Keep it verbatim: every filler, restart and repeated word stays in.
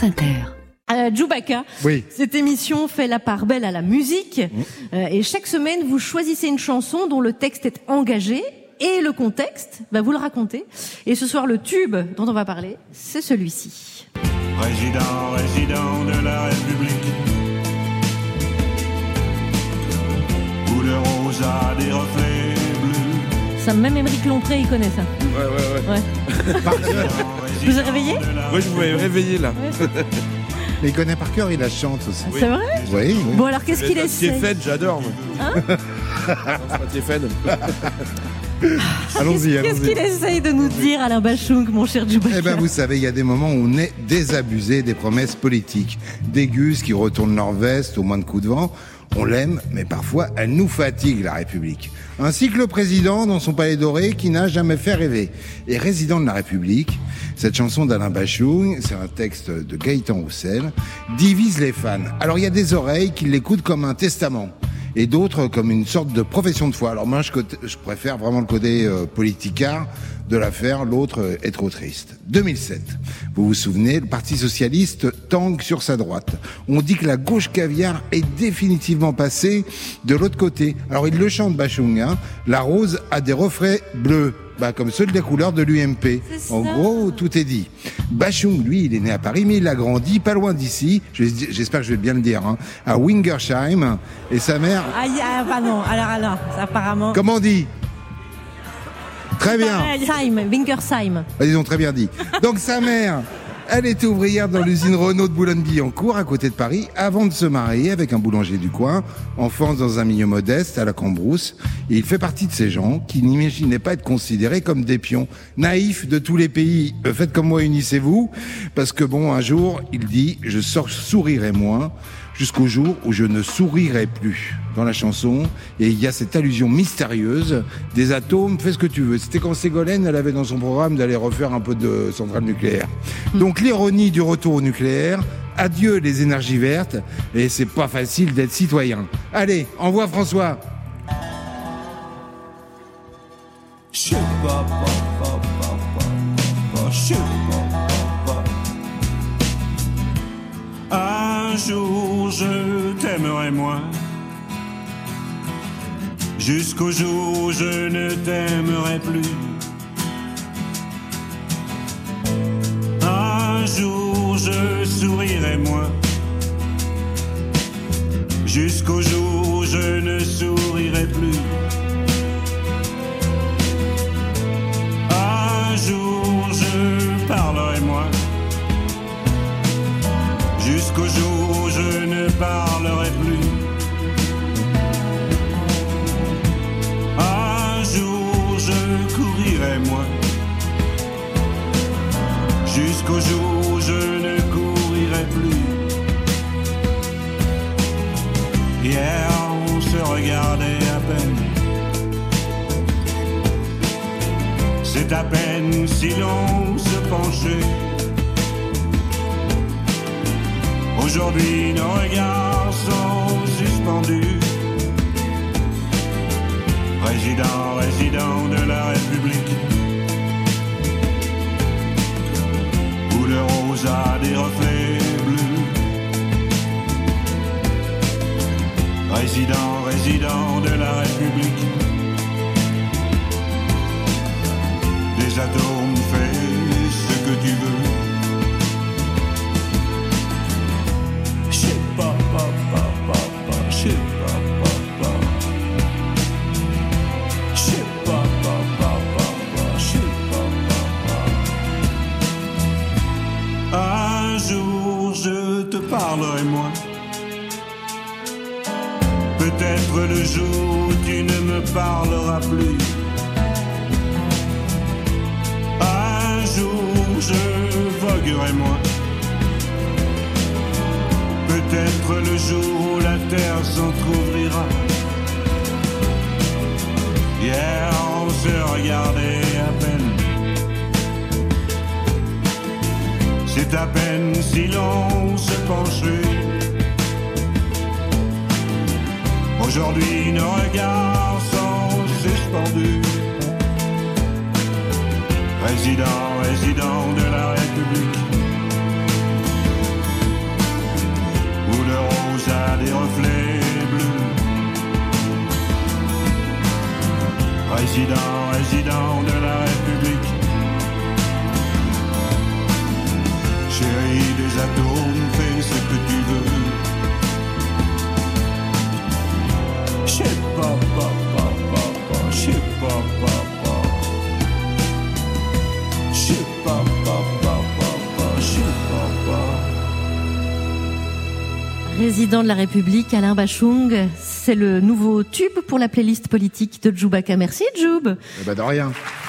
France Inter. Euh, Djoubaka, oui. Cette émission fait la part belle à la musique mmh. euh, et chaque semaine vous choisissez une chanson dont le texte est engagé et le contexte, bah, vous le racontez. Et ce soir le tube dont on va parler, c'est celui-ci. Président, résident de la République, couleur rose à des reflets bleus. Ça, même Émeric Lompré il connaît ça. Ouais ouais ouais. ouais. Par cœur. Vous avez réveillé? Ouais, je vous m'avez réveillé là. Ouais. Mais il connaît par cœur, il la chante aussi. Oui. C'est vrai? Oui, oui. Bon alors qu'est-ce qu'il essaie? Tiefed, j'adore. Hein? Non, c'est pas Tiefed. Allons-y, allons-y. Qu'est-ce qu'il essaye de nous dire, Alain Bachung, mon cher Djoubaka? Eh ben, vous savez, il y a des moments où on est désabusé des promesses politiques. Des gus qui retournent leur veste au moins de coups de vent. On l'aime, mais parfois, elle nous fatigue, la République. Ainsi que le président dans son palais doré qui n'a jamais fait rêver. Et résident de la République, cette chanson d'Alain Bachung, c'est un texte de Gaëtan Roussel, divise les fans. Alors il y a des oreilles qui l'écoutent comme un testament. Et d'autres comme une sorte de profession de foi. Alors moi, je, je préfère vraiment le côté euh, politicard de l'affaire, l'autre euh, est trop triste. deux mille sept, vous vous souvenez, le Parti Socialiste tangue sur sa droite. On dit que la gauche caviar est définitivement passée de l'autre côté. Alors il le chante Bachung, hein, la rose a des reflets bleus. Bah, comme ceux de la couleur de l'U M P. En gros, tout est dit. Bachung, lui, il est né à Paris, mais il a grandi pas loin d'ici, j'espère que je vais bien le dire, hein, à Wingersheim, et sa mère... Ah, ah bah non, alors alors, apparemment... Comment on dit? Très bien. Wingersheim, Wingersheim. Bah, disons, très bien dit. Donc sa mère... Elle était ouvrière dans l'usine Renault de Boulogne-Billancourt, à côté de Paris, avant de se marier avec un boulanger du coin, enfance dans un milieu modeste, à la Cambrousse. Et il fait partie de ces gens qui n'imaginaient pas être considérés comme des pions. Naïfs de tous les pays, faites comme moi, unissez-vous. Parce que bon, un jour, il dit, je sourirai moins, jusqu'au jour où je ne sourirai plus. Dans la chanson, et il y a cette allusion mystérieuse des atomes, fais ce que tu veux. C'était quand Ségolène, elle avait dans son programme d'aller refaire un peu de centrale nucléaire. Donc l'ironie du retour au nucléaire, adieu les énergies vertes, et c'est pas facile d'être citoyen. Allez, envoie François. Un jour je t'aimerai moins, jusqu'au jour où je ne t'aimerai plus. Un jour je sourirai moins, jusqu'au jour où je ne sourirai plus. Un jour je parlerai moins, jusqu'au jour où je ne parlerai plus. Un jour je courirai moins, jusqu'au jour où je ne courirai plus. Hier on se regardait à peine, c'est à peine si l'on se penchait. Aujourd'hui nos regards sont suspendus. Président, résident de la République, couleur rose à des reflets bleus. Résident, résident de la République, des atomes, fais ce que tu veux. Pas, pas, pas, pas, pas, je sais pas, pas, pas. Je sais pas, pas, pas, pas, pas, je sais pas, pas, pas. Un jour je te parlerai moins, peut-être le jour où tu ne me parleras plus. Un jour je voguerai moins, peut-être le jour où la terre s'entr'ouvrira. Hier on se regardait à peine, c'est à peine si l'on se penchait. Aujourd'hui nos regards sont suspendus. Président, résident de la République, Président de la République, Alain Bachung, c'est le nouveau tube pour la playlist politique de Djoubaka. Merci Djoub. Eh ben de rien.